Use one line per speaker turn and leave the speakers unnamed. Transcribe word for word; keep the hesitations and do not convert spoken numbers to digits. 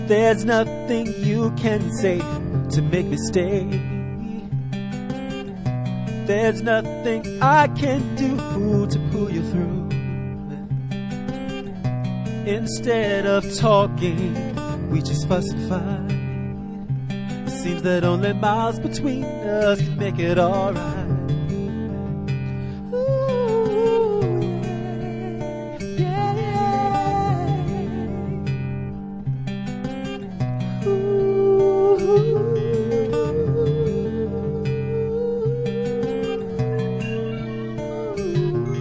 There's nothing you can say to make me stay. There's nothing I can do to pull you through. Instead of talking, we just fuss and fight. It seems that only miles between us can make it alright.